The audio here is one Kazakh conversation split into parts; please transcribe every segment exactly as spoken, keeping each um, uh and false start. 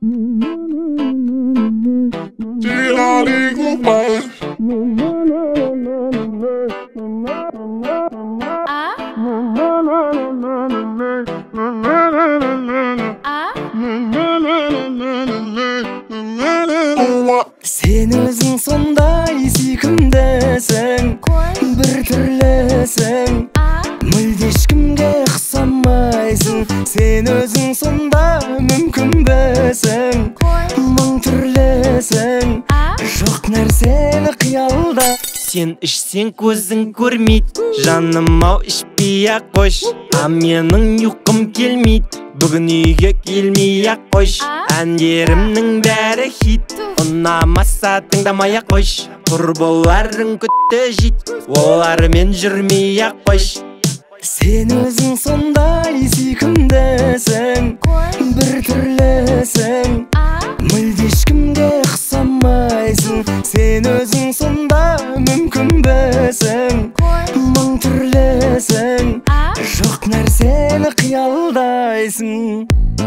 Sen özün sonday sүйкімдісің, бір түрлісің, мүлде ешкімге ұқсамайсың. Sen өзің сонда мүмкінбісің, мың түрлісің, жоқ нәрсені қиялда. Сен ішсең көзің көрмейді, жаным-ау ішпей-ақ қойш. А менің ұйқым келмейді, бүгін үйге келмей-ақ қойш. Әндерімнің бәрі хит, ұнамаса тыңдамай-ақ қойш. Құрбыларың күтті жит, олармен жүрмей-ақ қойш. Сен өзің сондай сүйкімдісің, бір түрлісің, мүлде ешкімге ұқсамайсың. Сен өзің сонда мүмкінбісің, мың түрлісің, жоқ нәрсені қиялдайсың.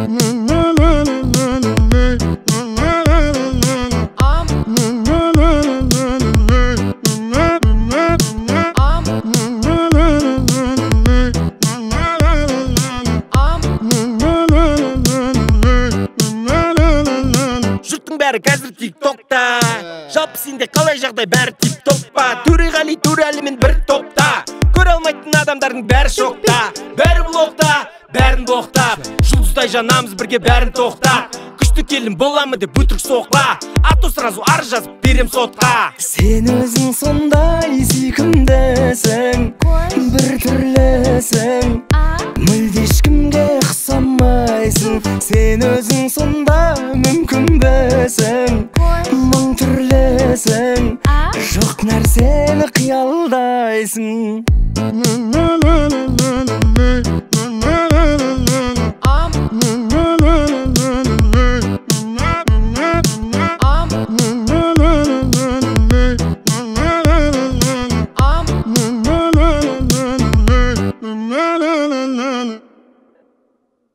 Жұрттың бәрі қазір тик-токта, жалпы сенде қалай жағдай, бәрі тип-топ па? Төреғали Төреәлімен бір топта, көре алмайтын адамдардың бәрі шокта. Бәрі блокта, бәрін блоқтап, жұлдыздай жанамыз бірге бәрін тоқта. Күшті келін боламы деп өтірік соқпа, ато сразу ар жазып берем сотқа. Сен өзің сондай сүйкімдісің, бір түрлісің, мүлде ешкімге ұқсамайсың. Сен өзің сонда мүмкінбісің, мың түрлісің, жоқ нәрсені қиялдайсың.